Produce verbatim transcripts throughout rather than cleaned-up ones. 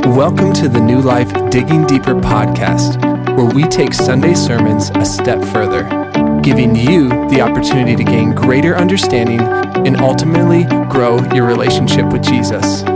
Welcome to the New Life Digging Deeper podcast, where we take Sunday sermons a step further, giving you the opportunity to gain greater understanding and ultimately grow your relationship with Jesus.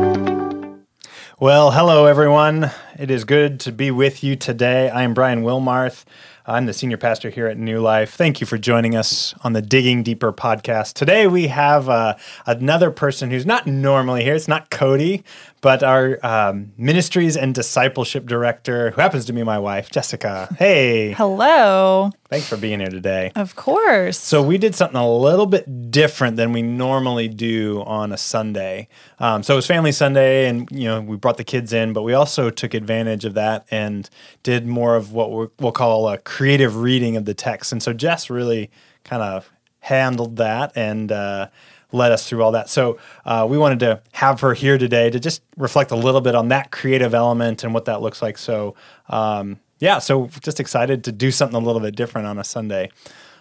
Well, hello everyone. It is good to be with you today. I am Brian Wilmarth. I'm the senior pastor here at New Life. Thank you for joining us on the Digging Deeper podcast. Today we have uh, another person who's not normally here. It's not Cody, but our um, ministries and discipleship director, who happens to be my wife, Jessica. Hey. Hello. Thanks for being here today. Of course. So we did something a little bit different than we normally do on a Sunday. Um, so it was Family Sunday, and you know we brought the kids in, but we also took advantage of that and did more of what we're, we'll call a creative reading of the text. And so Jess really kind of handled that and uh, led us through all that. So uh, we wanted to have her here today to just reflect a little bit on that creative element and what that looks like. So um, yeah, so just excited to do something a little bit different on a Sunday.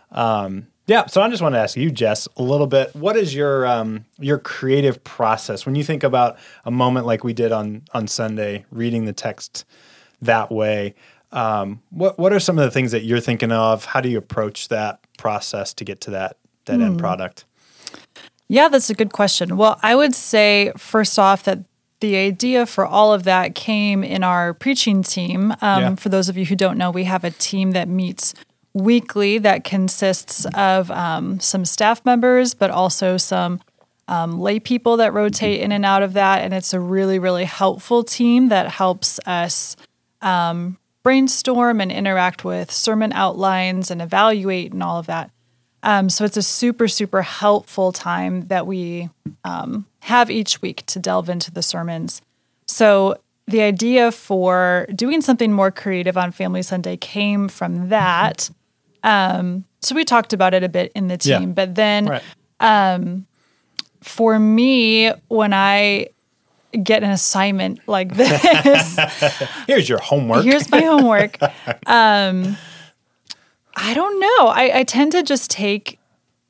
Um, yeah, so I just want to ask you, Jess, a little bit. What is your um, your creative process when you think about a moment like we did on on Sunday, reading the text that way? Um, what what are some of the things that you're thinking of? How do you approach that process to get to that that mm. end product? Yeah, that's a good question. Well, I would say first off that the idea for all of that came in our preaching team. Um, yeah. For those of you who don't know, we have a team that meets weekly that consists of um, some staff members, but also some um, lay people that rotate in and out of that. And it's a really, really helpful team that helps us um, brainstorm and interact with sermon outlines and evaluate and all of that. Um, so it's a super, super helpful time that we um, have each week to delve into the sermons. So the idea for doing something more creative on Family Sunday came from that. Um, so we talked about it a bit in the team, yeah. but then right. um, for me, when I get an assignment like this, here's your homework. Here's my homework. um, I don't know. I, I tend to just take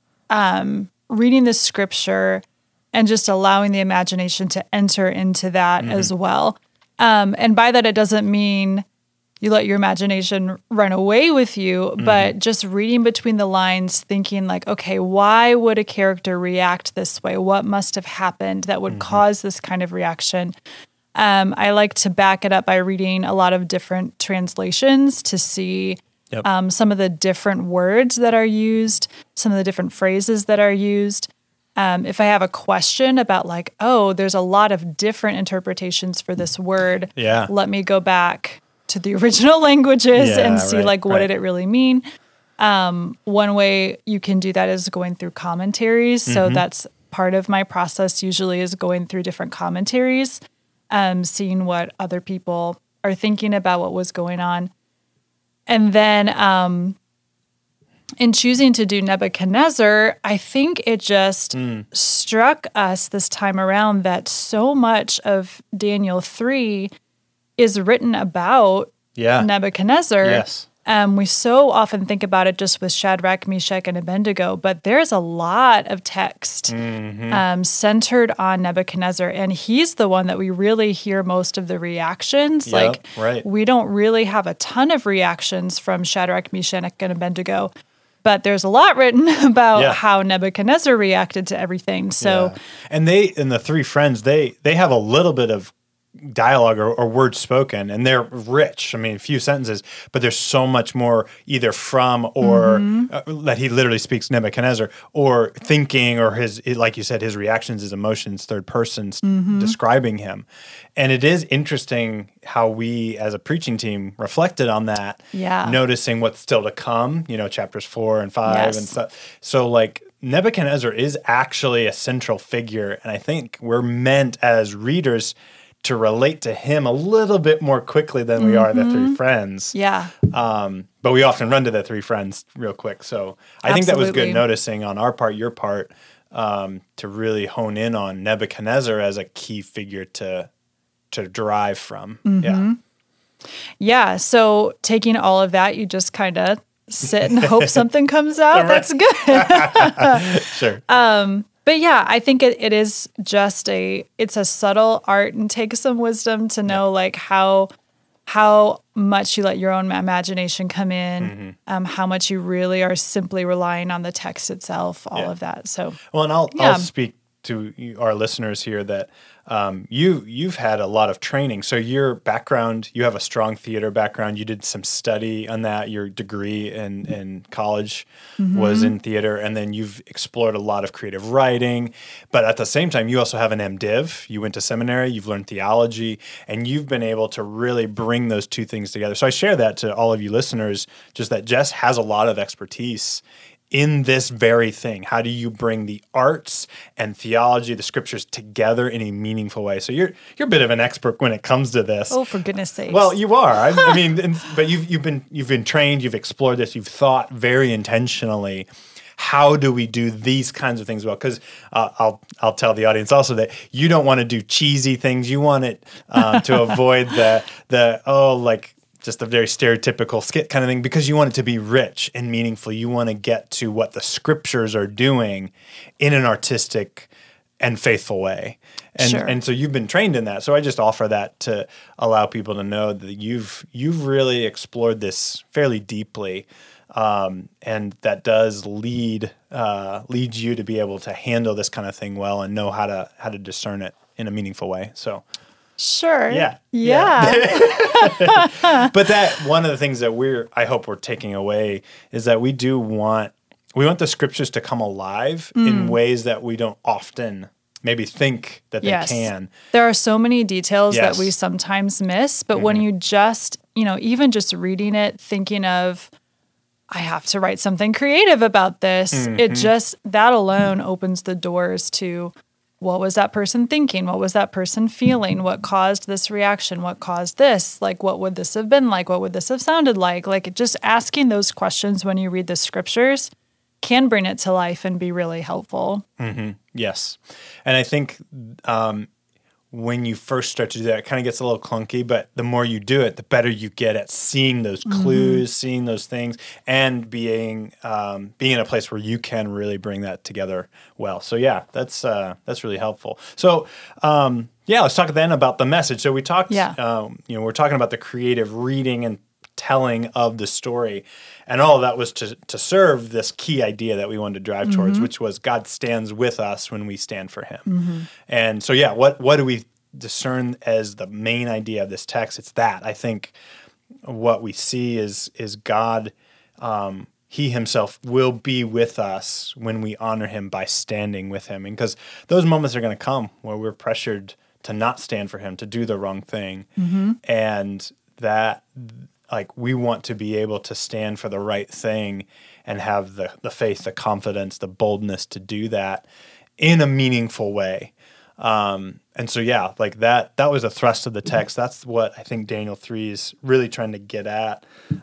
um, reading the scripture and just allowing the imagination to enter into that mm-hmm. as well. Um, and by that, it doesn't mean you let your imagination run away with you, mm-hmm. but just reading between the lines, thinking like, okay, why would a character react this way? What must have happened that would mm-hmm. cause this kind of reaction? Um, I like to back it up by reading a lot of different translations to see Yep. Um, some of the different words that are used, some of the different phrases that are used. Um, if I have a question about like, oh, there's a lot of different interpretations for this word, yeah. let me go back to the original languages yeah, and see right, like, what right. did it really mean? Um, one way you can do that is going through commentaries. Mm-hmm. So that's part of my process usually is going through different commentaries, um, seeing what other people are thinking about what was going on. And then um, in choosing to do Nebuchadnezzar, I think it just mm. struck us this time around that so much of Daniel three is written about yeah. Nebuchadnezzar. Yes. Um, we so often think about it just with Shadrach, Meshach, and Abednego, but there's a lot of text mm-hmm. um, centered on Nebuchadnezzar, and he's the one that we really hear most of the reactions. Yep, like, right. we don't really have a ton of reactions from Shadrach, Meshach, and Abednego, but there's a lot written about yeah. how Nebuchadnezzar reacted to everything. So, yeah. and they and the three friends, they they have a little bit of dialogue or, or words spoken, and they're rich. I mean, a few sentences, but there's so much more either from or mm-hmm. uh, that he literally speaks Nebuchadnezzar, or thinking, or his, like you said, his reactions, his emotions, third person mm-hmm. describing him. And it is interesting how we as a preaching team reflected on that, yeah. noticing what's still to come, you know, chapters four and five yes. and stuff. So like Nebuchadnezzar is actually a central figure, and I think we're meant as readers to relate to him a little bit more quickly than we mm-hmm. are the three friends. Yeah. Um, but we often run to the three friends real quick. So I Absolutely. think that was good noticing on our part, your part, um, to really hone in on Nebuchadnezzar as a key figure to to derive from. Mm-hmm. Yeah. Yeah. So taking all of that, you just kind of sit and hope something comes out. That's good. Sure. Um, but yeah, I think it, it is just a, it's a subtle art and takes some wisdom to know yeah. like how, how much you let your own imagination come in, mm-hmm. um, how much you really are simply relying on the text itself, all yeah. of that. So, well, and I'll, yeah. I'll speak to our listeners here that um, you, you've had a lot of training. So your background, you have a strong theater background. You did some study on that. Your degree in, in college mm-hmm. was in theater. And then you've explored a lot of creative writing. But at the same time, you also have an MDiv. You went to seminary, you've learned theology, and you've been able to really bring those two things together. So I share that to all of you listeners, just that Jess has a lot of expertise in this very thing. How do you bring the arts and theology, the scriptures together in a meaningful way? So you're you're a bit of an expert when it comes to this. Oh, for goodness sakes! Well, you are. I, I mean, and, but you've you've been you've been trained. You've explored this. You've thought very intentionally. How do we do these kinds of things well? Because uh, I'll I'll tell the audience also that you don't want to do cheesy things. You want it um, to avoid the the oh like. just a very stereotypical skit kind of thing, because you want it to be rich and meaningful. You want to get to what the scriptures are doing in an artistic and faithful way. And sure. and so you've been trained in that. So I just offer that to allow people to know that you've you've really explored this fairly deeply. Um, and that does lead uh, lead you to be able to handle this kind of thing well and know how to how to discern it in a meaningful way. So Sure. Yeah. Yeah. yeah. But that one of the things that we're, I hope we're taking away is that we do want, we want the scriptures to come alive mm. in ways that we don't often maybe think that yes. they can. There are so many details yes. that we sometimes miss, but mm-hmm. when you just, you know, even just reading it, thinking of, I have to write something creative about this, mm-hmm. it just, that alone opens the doors to, what was that person thinking? What was that person feeling? What caused this reaction? What caused this? Like, what would this have been like? What would this have sounded like? Like, just asking those questions when you read the scriptures can bring it to life and be really helpful. Mm-hmm. Yes. And I think um, when you first start to do that, it kind of gets a little clunky, but the more you do it, the better you get at seeing those clues, mm-hmm. seeing those things, and being um, being in a place where you can really bring that together well. So yeah, that's uh, that's really helpful. So um, yeah, let's talk then about the message. So we talked, yeah. um, you know, we're talking about the creative reading and telling of the story, and all of that was to to serve this key idea that we wanted to drive towards, mm-hmm. which was God stands with us when we stand for Him. Mm-hmm. And so, yeah, what what do we discern as the main idea of this text? It's that I think what we see is is God, um, He Himself will be with us when we honor Him by standing with Him, and because those moments are going to come where we're pressured to not stand for Him, to do the wrong thing, mm-hmm. and that. Like, we want to be able to stand for the right thing and have the, the faith, the confidence, the boldness to do that in a meaningful way. Um, and so, yeah, like that, that was a thrust of the text. That's what I think Daniel three is really trying to get at.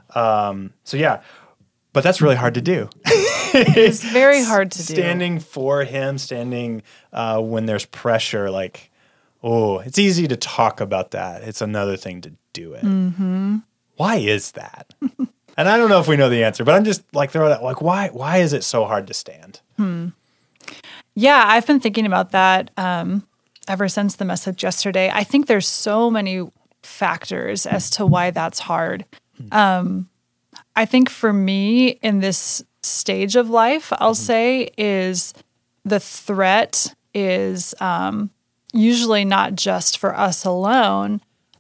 Um, so, yeah, but that's really hard to do. It's very hard to do. Standing for Him, standing uh, when there's pressure, like, oh, it's easy to talk about that. It's another thing to do it. Mm-hmm. Why is that? And I don't know if we know the answer, but I'm just like throwing that, like, why why is it so hard to stand? Hmm. Yeah, I've been thinking about that um, ever since the message yesterday. I think there's so many factors as to why that's hard. Um, I think for me in this stage of life, I'll say, is the threat is um, usually not just for us alone.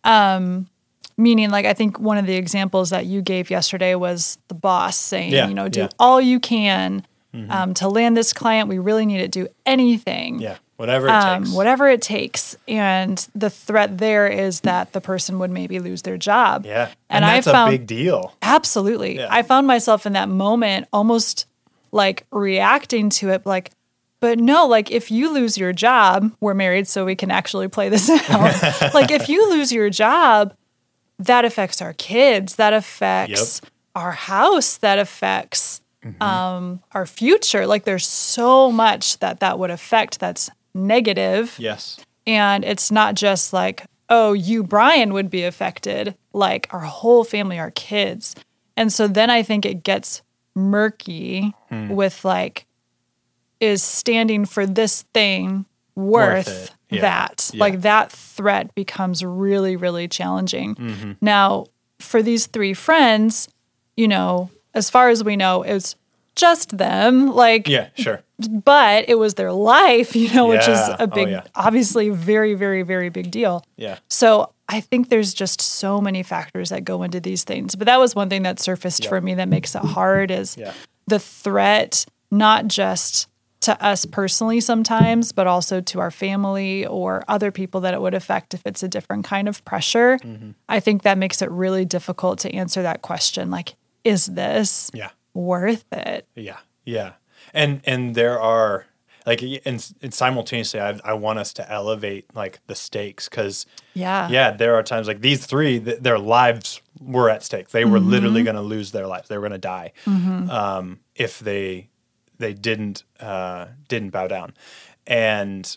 Um Meaning, like, I think one of the examples that you gave yesterday was the boss saying, yeah, you know, do yeah. all you can mm-hmm. um, to land this client. We really need to do anything. Yeah, whatever it um, takes. Whatever it takes. And the threat there is that the person would maybe lose their job. Yeah, and, and that's I found, a big deal. Absolutely. Yeah. I found myself in that moment almost, like, reacting to it, like, but no, like, if you lose your job, we're married, so we can actually play this out. Like, if you lose your job, that affects our kids, that affects yep. our house, that affects mm-hmm. um, our future. Like, there's so much that that would affect that's negative. Yes. And it's not just like, oh, you, Brian, would be affected, like our whole family, our kids. And so then I think it gets murky hmm. with, like, is standing for this thing worth, Worth it. Yeah. that? Yeah. Like that threat becomes really, really challenging. Mm-hmm. Now, for these three friends, you know, as far as we know, it's just them. Like, Yeah, sure. but it was their life, you know, which is Yeah. a Oh, big, yeah. obviously very, very, very big deal. Yeah. So I think there's just so many factors that go into these things. But that was one thing that surfaced Yeah. for me that makes it hard is Yeah. the threat, not just to us personally sometimes, but also to our family or other people that it would affect if it's a different kind of pressure. Mm-hmm. I think that makes it really difficult to answer that question. Like, is this Yeah. worth it? Yeah, yeah, and and there are like, and, and simultaneously, I I want us to elevate like the stakes because Yeah. yeah, there are times like these three, th- their lives were at stake. They were literally going to lose their lives. They were going to die um, if they they didn't uh, didn't bow down, and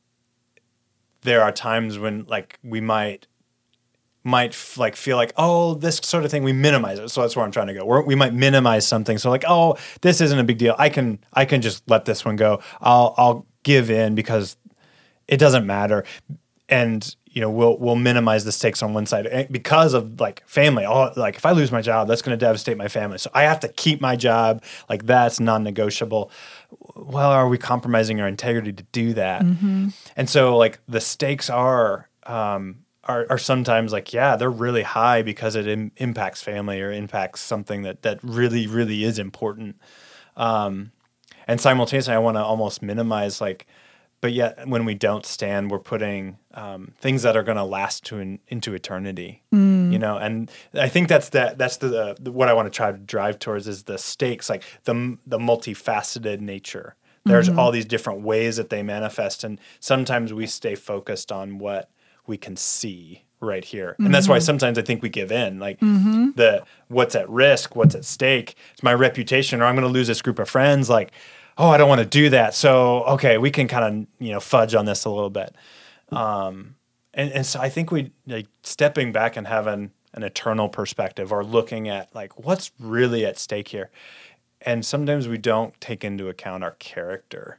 there are times when like we might. might f- like feel like, oh, this sort of thing, we minimize it. So that's where I'm trying to go. We're, we might minimize something. So like, oh, this isn't a big deal. I can, I can just let this one go. I'll, I'll give in because it doesn't matter. And, you know, we'll, we'll minimize the stakes on one side And because of like family. Oh, like if I lose my job, that's going to devastate my family. So I have to keep my job. Like that's non-negotiable. Well, are we compromising our integrity to do that? And so like the stakes are, um, Are, are sometimes like, yeah, they're really high because it Im- impacts family or impacts something that that really, really is important. Um, and simultaneously, I want to almost minimize like, but yet when we don't stand, we're putting um, things that are going to last to an, into eternity. You know, and I think that's that that's the, the what I want to try to drive towards is the stakes, like the the multifaceted nature. There's all these different ways that they manifest, and sometimes we stay focused on what we can see right here. And that's why sometimes I think we give in, like the what's at risk, what's at stake. It's my reputation, or I'm going to lose this group of friends. Like, oh, I don't want to do that. So, okay, we can kind of, you know, fudge on this a little bit. Um, and, and so I think we like stepping back and having an eternal perspective or looking at like, what's really at stake here? And sometimes we don't take into account our character.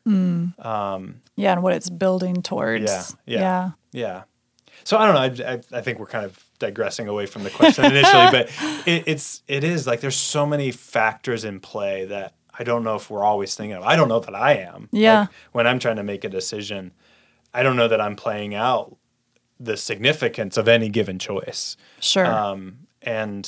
Yeah. And what it's building towards. Yeah, yeah. Yeah. Yeah. So I don't know. I, I, I think we're kind of digressing away from the question initially, but it, it's it is like there's so many factors in play that I don't know if we're always thinking of. I don't know that I am. Yeah. Like, when I'm trying to make a decision, I don't know that I'm playing out the significance of any given choice. Sure. Um, and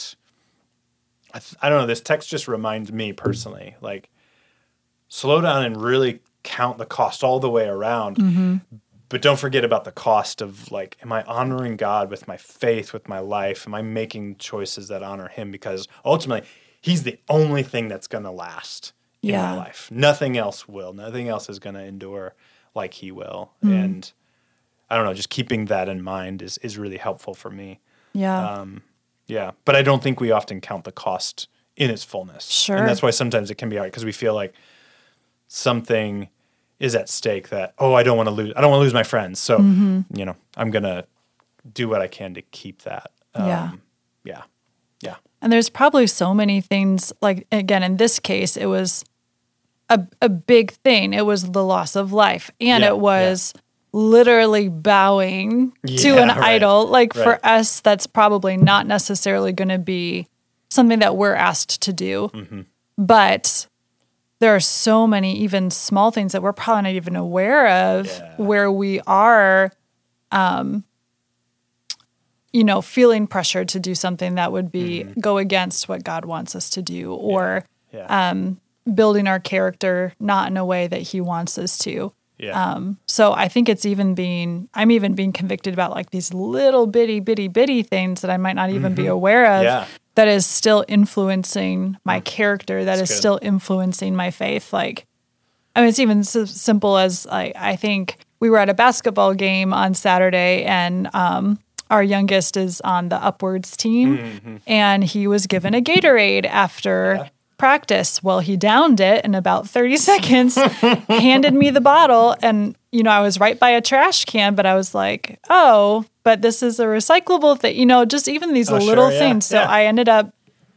I, th- I don't know. This text just reminds me personally, like, slow down and really count the cost all the way around. But don't forget about the cost of like, am I honoring God with my faith, with my life? Am I making choices that honor him? Because ultimately, he's the only thing that's going to last in Yeah. my life. Nothing else will. Nothing else is going to endure like he will. And I don't know, just keeping that in mind is, is really helpful for me. yeah. Um, yeah. But I don't think we often count the cost in its fullness. Sure. And that's why sometimes it can be hard because we feel like something is at stake that, oh, I don't want to lose, I don't want to lose my friends. So, you know, I'm going to do what I can to keep that. Um, Yeah. Yeah. Yeah. And there's probably so many things, like, again, in this case, it was a, a big thing. It was the loss of life. And Yeah, it was literally bowing to Yeah, an right, idol. Like, for right. us, that's probably not necessarily going to be something that we're asked to do. Mm-hmm. But there are so many even small things that we're probably not even aware of Yeah. where we are, um, you know, feeling pressured to do something that would be go against what God wants us to do, or Yeah. um, building our character not in a way that he wants us to. yeah. Um, so I think it's even being, I'm even being convicted about like these little bitty, bitty, bitty things that I might not even be aware of Yeah. that is still influencing my character, that That's is good. still influencing my faith. Like, I mean, it's even so simple as like, I think we were at a basketball game on Saturday and, um, our youngest is on the Upwards team Mm-hmm. and he was given a Gatorade after practice. Well, he downed it in about thirty seconds, handed me the bottle, and you know, I was right by a trash can, but I was like, oh, but this is a recyclable thing, you know, just even these Oh, little sure, yeah, things. So yeah. I ended up,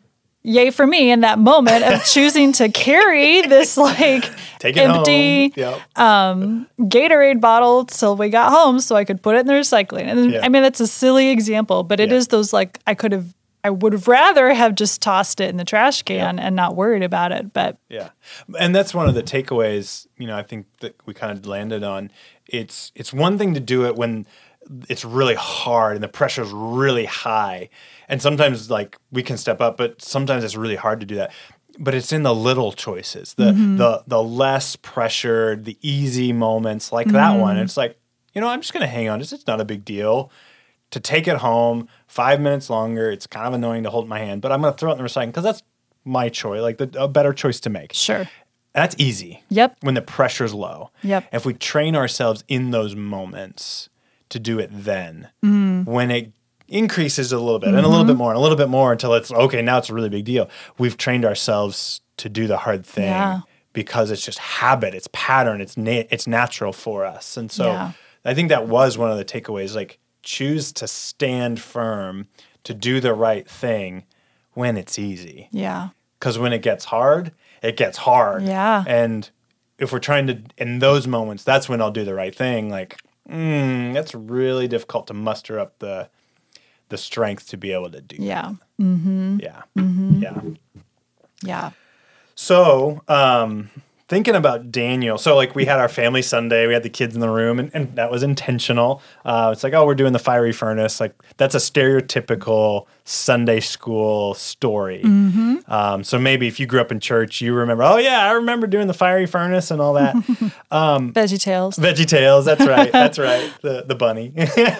yay for me in that moment of choosing to carry this like Take it empty home. Yep. um, Gatorade bottle till we got home so I could put it in the recycling. And Yeah. I mean, that's a silly example, but it Yeah. is those like, I could have, I would have rather have just tossed it in the trash can and not worried about it. But Yeah. And that's one of the takeaways, you know, I think that we kind of landed on. It's it's one thing to do it when it's really hard and the pressure is really high. And sometimes like we can step up, but sometimes it's really hard to do that. But it's in the little choices, the Mm-hmm. the the less pressured, the easy moments like that Mm-hmm. one. It's like, you know, I'm just going to hang on. It's, it's not a big deal to take it home five minutes longer. It's kind of annoying to hold my hand, but I'm going to throw it in the recycling because that's my choice, like the, a better choice to make. sure. That's easy. Yep. When the pressure's low. Yep. If we train ourselves in those moments to do it then, Mm-hmm. when it increases a little bit and a little bit more and a little bit more until it's okay, now it's a really big deal. We've trained ourselves to do the hard thing Yeah. because it's just habit, it's pattern, it's na- it's natural for us. And so Yeah. I think that was one of the takeaways, like choose to stand firm, to do the right thing when it's easy. Yeah. Because when it gets hard, it gets hard. Yeah. And if we're trying to, in those moments, that's when I'll do the right thing. Like, mm, that's really difficult to muster up the the strength to be able to do. Yeah. That. Yeah. Yeah. Yeah. So, um, thinking about Daniel, so like we had our family Sunday, we had the kids in the room, and, and that was intentional. Uh, it's like, oh, we're doing the fiery furnace. Like that's a stereotypical Sunday school story. Um, so maybe if you grew up in church, you remember, oh yeah, I remember doing the fiery furnace and all that. Veggie Tales. Veggie Tales, that's right, that's right, the the bunny,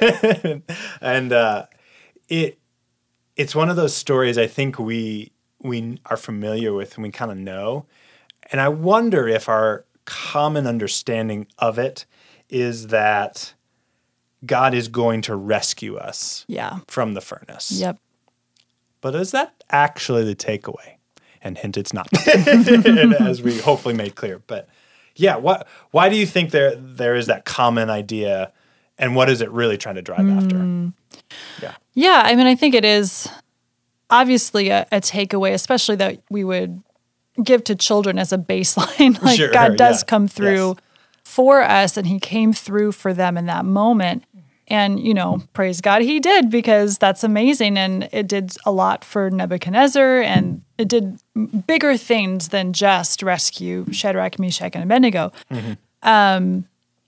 and uh, it it's one of those stories I think we we are familiar with and we kind of know. And I wonder if our common understanding of it is that God is going to rescue us Yeah. from the furnace. Yep. But is that actually the takeaway? And hint, it's not, and as we hopefully made clear. But yeah, what? Why do you think there there is that common idea, and what is it really trying to drive Mm. after? Yeah. Yeah, I mean, I think it is obviously a, a takeaway, especially that we would give to children as a baseline. Like Sure, God does yeah, come through yes. for us, and He came through for them in that moment. And, you know, praise God, He did, because that's amazing. And it did a lot for Nebuchadnezzar, and it did bigger things than just rescue Shadrach, Meshach, and Abednego. Um,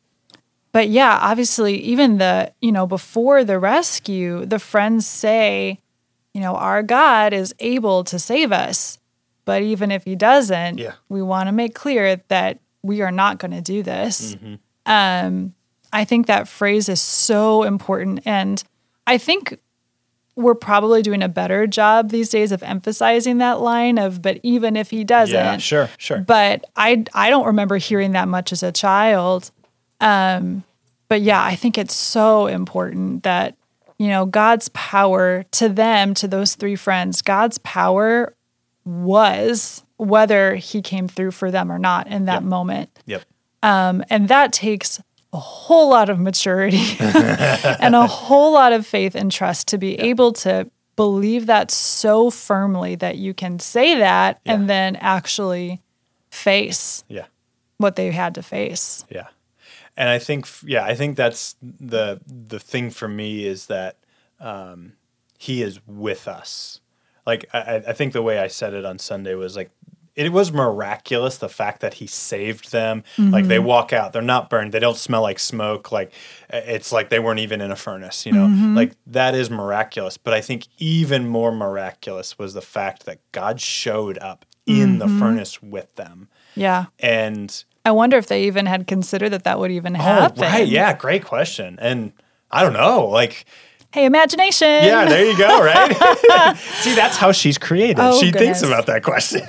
but yeah, obviously, even the, you know, before the rescue, the friends say, you know, our God is able to save us. But even if He doesn't, Yeah. we want to make clear that we are not going to do this. Um, I think that phrase is so important. And I think we're probably doing a better job these days of emphasizing that line of, but even if He doesn't. Yeah, sure, sure. But I, I don't remember hearing that much as a child. Um, but yeah, I think it's so important that, you know, God's power to them, to those three friends, God's power was whether He came through for them or not in that Yep. moment. Yep. Um, and that takes a whole lot of maturity and a whole lot of faith and trust to be able to believe that so firmly that you can say that Yeah. and then actually face Yeah. what they had to face. Yeah. And I think, yeah, I think that's the the thing for me is that um, He is with us. Like, I, I think the way I said it on Sunday was like, it was miraculous, the fact that He saved them. Like, they walk out, they're not burned, they don't smell like smoke. Like, it's like they weren't even in a furnace, you know? Like, that is miraculous. But I think even more miraculous was the fact that God showed up in the furnace with them. Yeah. And I wonder if they even had considered that that would even happen. Oh, right. Yeah. Great question. And I don't know. Like, Hey, imagination. yeah, there you go. Right. See, that's how she's created. Oh, she thinks goodness. about that question.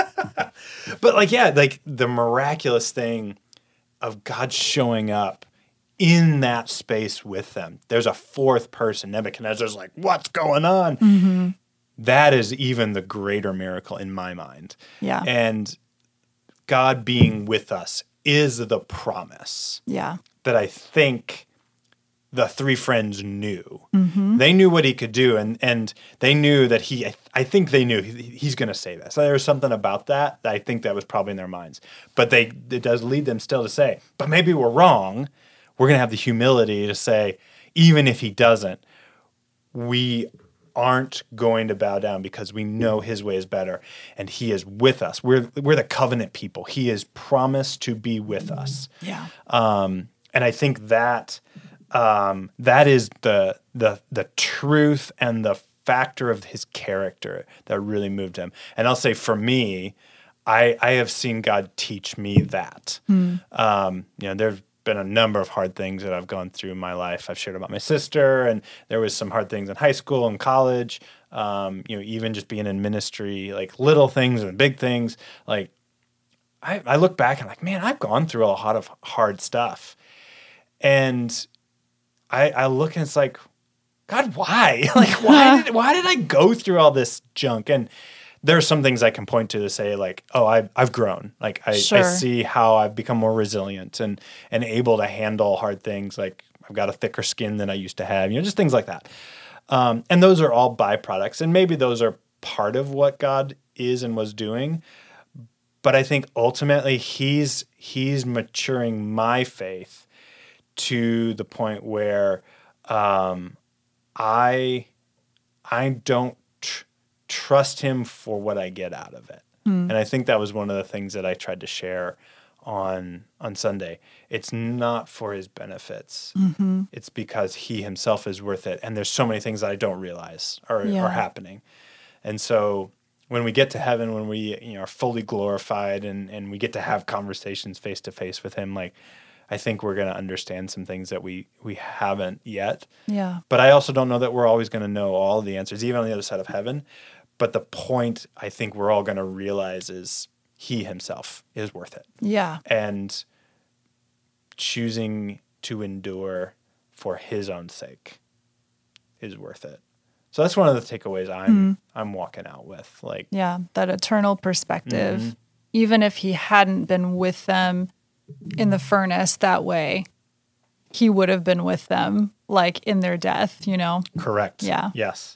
But like, yeah, like the miraculous thing of God showing up in that space with them. There's a fourth person. Nebuchadnezzar's like, what's going on? Mm-hmm. That is even the greater miracle in my mind. Yeah. And God being with us is the promise Yeah. that I think the three friends knew. Mm-hmm. They knew what he could do, and and they knew that he, I, I think they knew he, he's going to save us. So there was something about that, that I think that was probably in their minds. But they it does lead them still to say, but maybe we're wrong. We're going to have the humility to say, even if he doesn't, we aren't going to bow down because we know his way is better and he is with us. We're we're the covenant people. He has promised to be with us. Yeah. Um, and I think that um, that is the the the truth and the factor of his character that really moved him. And I'll say for me, I I have seen God teach me that. Mm. Um, you know, there's been a number of hard things that I've gone through in my life. I've shared about my sister, and there was some hard things in high school and college. Um, you know, even just being in ministry, like little things and big things. Like I, I look back and like, man, I've gone through a lot of hard stuff, and I, I look and it's like, God, why? like, why did why did I go through all this junk? And there are some things I can point to to say like, oh, I, I've grown. Like I, sure. I see how I've become more resilient and and able to handle hard things. Like I've got a thicker skin than I used to have. You know, just things like that. Um, and those are all byproducts, and maybe those are part of what God is and was doing. But I think ultimately He's He's maturing my faith to the point where um, I I don't. Tr- trust him for what I get out of it. Mm. And I think that was one of the things that I tried to share on on Sunday. It's not for his benefits. Mm-hmm. It's because he himself is worth it. And there's so many things that I don't realize are, yeah. are happening. And so when we get to heaven, when we you know, are fully glorified and, and we get to have conversations face to face with him, like I think we're going to understand some things that we we haven't yet. Yeah. But I also don't know that we're always going to know all the answers, even on the other side of heaven. But the point I think we're all going to realize is he himself is worth it. Yeah. And choosing to endure for his own sake is worth it. So that's one of the takeaways I'm mm. I'm walking out with. Like, yeah, that eternal perspective. Mm-hmm. Even if he hadn't been with them in the furnace that way, he would have been with them, like in their death, you know? Correct. Yeah. Yes.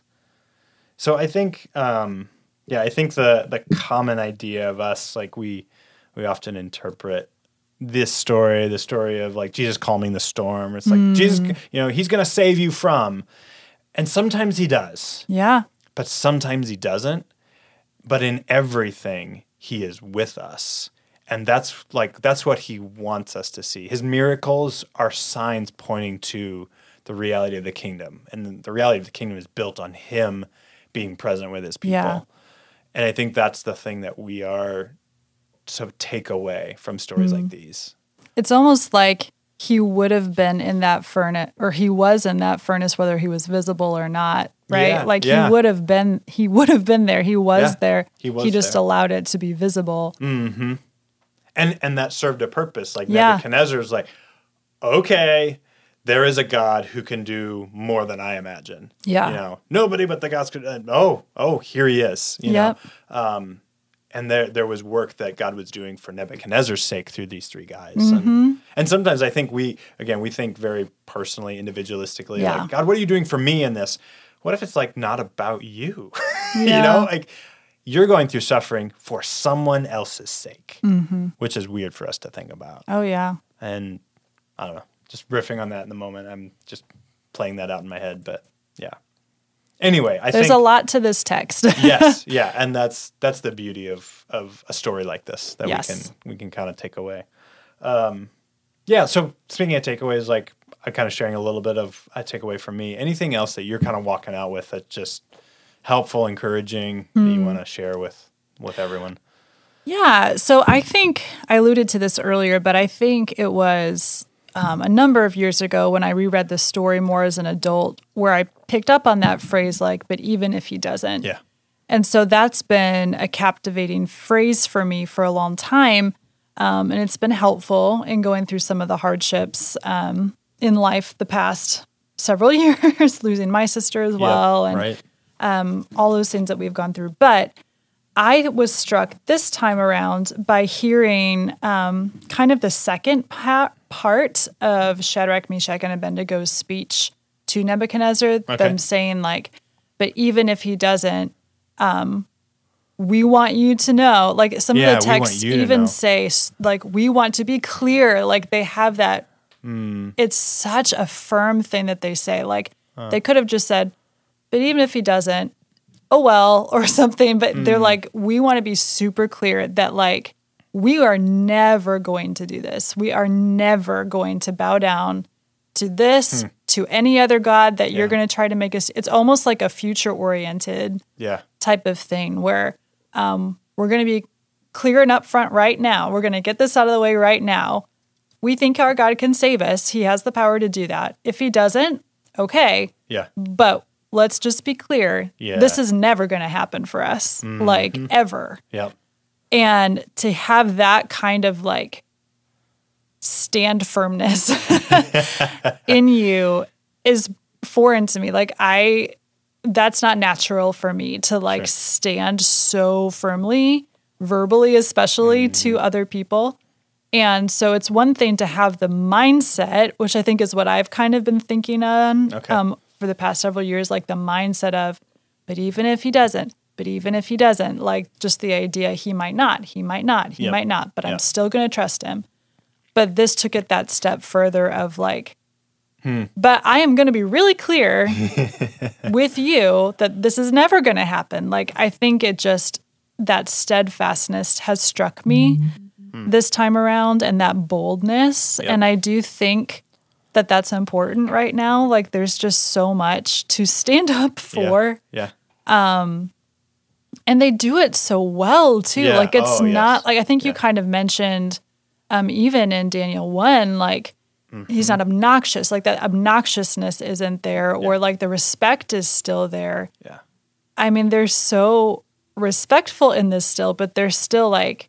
So I think, um, yeah, I think the the common idea of us, like we we often interpret this story, the story of like Jesus calming the storm. It's like mm. Jesus, you know, he's going to save you from, and sometimes he does. Yeah. But sometimes he doesn't. But in everything, he is with us. And that's like, that's what he wants us to see. His miracles are signs pointing to the reality of the kingdom. And the reality of the kingdom is built on him being present with his people. Yeah. And I think that's the thing that we are to take away from stories mm. like these. It's almost like he would have been in that furnace, or he was in that furnace, whether he was visible or not, right? Yeah, like yeah. he would have been, he would have been there. He was yeah, there. He, was he just there. allowed it to be visible. Mm-hmm. And and that served a purpose. Like yeah. Nebuchadnezzar's like, okay, there is a God who can do more than I imagine. Yeah. You know, nobody but the gods could. Uh, oh, oh, here he is. You yep. know, um, and there there was work that God was doing for Nebuchadnezzar's sake through these three guys. Mm-hmm. And, and sometimes I think we, again, we think very personally, individualistically. Yeah. Like, God, what are you doing for me in this? What if it's like not about you? Yeah. You know, like you're going through suffering for someone else's sake, mm-hmm. which is weird for us to think about. Oh yeah. And I don't know. Just riffing on that in the moment. I'm just playing that out in my head, but yeah. Anyway, I There's think... a lot to this text. yes, yeah, and that's that's the beauty of of a story like this that yes. we can we can kind of take away. Um, yeah, so speaking of takeaways, like I'm kind of sharing a little bit of a takeaway from me. Anything else that you're kind of walking out with that's just helpful, encouraging, mm. that you want to share with with everyone? Yeah, so I think I alluded to this earlier, but I think it was... Um, a number of years ago when I reread the story more as an adult, where I picked up on that phrase, like, but even if he doesn't. Yeah. And so that's been a captivating phrase for me for a long time. Um, and it's been helpful in going through some of the hardships um, in life the past several years, losing my sister as well, yeah, and right. um, all those things that we've gone through. But I was struck this time around by hearing um, kind of the second pa- part of Shadrach, Meshach, and Abednego's speech to Nebuchadnezzar, Okay. them saying like, but even if he doesn't, um, we want you to know, like some Yeah, of the we want texts you to even know. say s- like, we want to be clear. Like they have that, Hmm. it's such a firm thing that they say. Like they could have just said, but even if he doesn't, oh well, or something. But Hmm. they're like, we want to be super clear that like, we are never going to do this. We are never going to bow down to this, to any other God that you're Hmm. Yeah. going to try to make us. It's almost like a future oriented Yeah. type of thing where um, we're going to be clear and upfront right now. We're going to get this out of the way right now. We think our God can save us. He has the power to do that. If he doesn't, okay. Yeah. But let's just be clear. Yeah. This is never going to happen for us, like ever. Yep. And to have that kind of like stand firmness in you is foreign to me. Like I, that's not natural for me to like Sure. stand so firmly, verbally, especially to other people. And so it's one thing to have the mindset, which I think is what I've kind of been thinking on Okay. um, for the past several years, like the mindset of, but even if he doesn't, but even if he doesn't, like just the idea he might not, he might not, he Yep. might not, but I'm Yep. still going to trust him. But this took it that step further of like, but I am going to be really clear with you that this is never going to happen. Like, I think it just, that steadfastness has struck me this time around and that boldness. Yep. And I do think that that's important right now. Like, there's just so much to stand up for. Yeah. And they do it so well too. Yeah. Like it's Oh, not yes. like I think you Yeah. kind of mentioned um even in Daniel one, like he's not obnoxious. Like that obnoxiousness isn't there, or like the respect is still there. Yeah. I mean, they're so respectful in this still, but they're still like,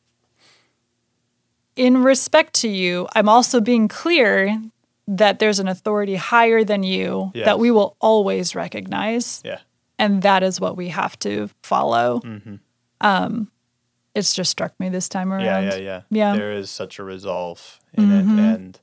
in respect to you, I'm also being clear that there's an authority higher than you Yes. that we will always recognize. Yeah. And that is what we have to follow. Um, it's just struck me this time around. Yeah, yeah, yeah. Yeah. There is such a resolve in it, and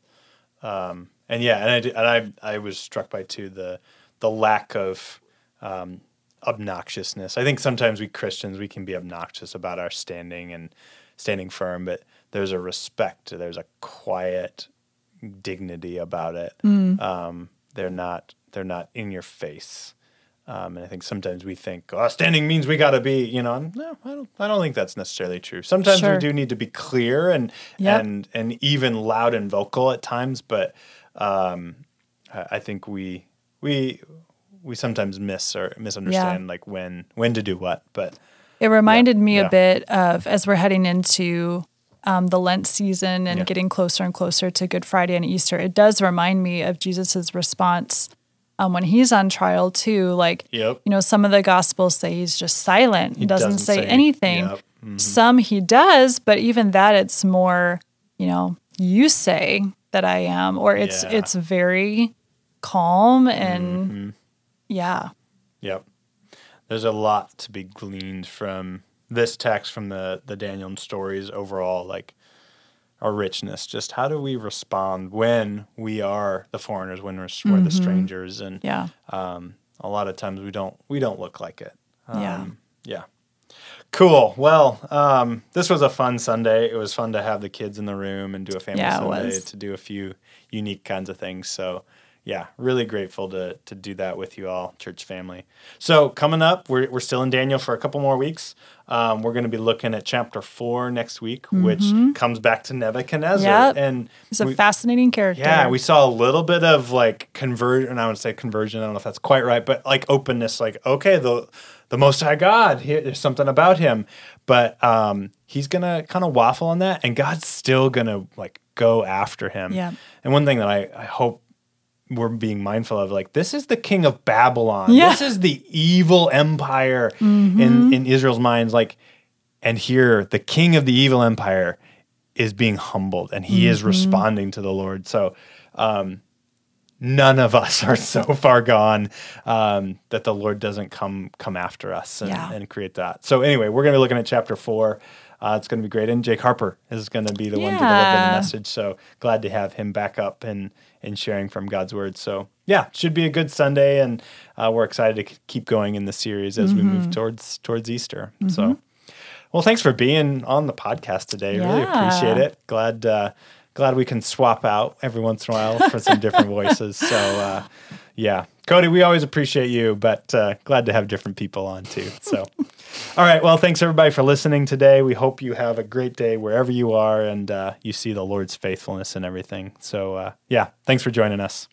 um, and yeah, and I did- and I I was struck by too the the lack of um, obnoxiousness. I think sometimes we Christians we can be obnoxious about our standing and standing firm, but there's a respect. There's a quiet dignity about it. Um, they're not they're not in your face. Um, and I think sometimes we think, oh, standing means we got to be, you know, and no, I don't, I don't think that's necessarily true. Sometimes Sure. we do need to be clear and, Yep. and, and even loud and vocal at times. But, um, I I think we, we, we sometimes miss or misunderstand like when, when to do what, but It reminded me yeah. a bit of, as we're heading into um, the Lent season and Yeah. getting closer and closer to Good Friday and Easter, it does remind me of Jesus's response um, when he's on trial too. Like, Yep. you know, some of the Gospels say he's just silent. He doesn't, doesn't say, say- anything. yep. Mhm. Some he does, but even that, it's more, you know, you say that I am, or it's Yeah. it's very calm and Mm-hmm. yeah. Yep. There's a lot to be gleaned from this text, from the, the Daniel stories overall, like our richness. Just how do we respond when we are the foreigners, when we're, we're the strangers, and Yeah. um, a lot of times we don't we don't look like it. Um, Yeah. Yeah. Cool. Well, um, this was a fun Sunday. It was fun to have the kids in the room and do a family Yeah, it Sunday, was. to do a few unique kinds of things. So, yeah, really grateful to to do that with you all, church family. So, coming up, we're we're still in Daniel for a couple more weeks. Um, we're going to be looking at chapter four next week, which comes back to Nebuchadnezzar. Yep. And He's a we- fascinating character. yeah, we saw a little bit of like conversion. I would say conversion. I don't know if that's quite right, but like openness. Like, okay, the the Most High God, here, there's something about him, but um, he's gonna kind of waffle on that, and God's still gonna like go after him. Yeah. And one thing that I, I hope we're being mindful of, like, this is the king of Babylon. Yeah. This is the evil empire in in Israel's minds. Like, and here the king of the evil empire is being humbled, and he is responding to the Lord. So um, none of us are so far gone um, that the Lord doesn't come come after us and, Yeah. and create that. So anyway, we're going to be looking at chapter four. Uh, it's going to be great. And Jake Harper is going to be the one to deliver Yeah. the message. So glad to have him back up and, and sharing from God's word. So yeah, should be a good Sunday. And uh, we're excited to k- keep going in the series as we move towards towards Easter. So, well, thanks for being on the podcast today. Really Yeah. appreciate it. Glad uh, glad we can swap out every once in a while for some different voices. So uh, yeah, Cody, we always appreciate you, but uh, glad to have different people on too. So. All right. Well, thanks everybody for listening today. We hope you have a great day wherever you are and uh, you see the Lord's faithfulness in everything. So, uh, yeah, thanks for joining us.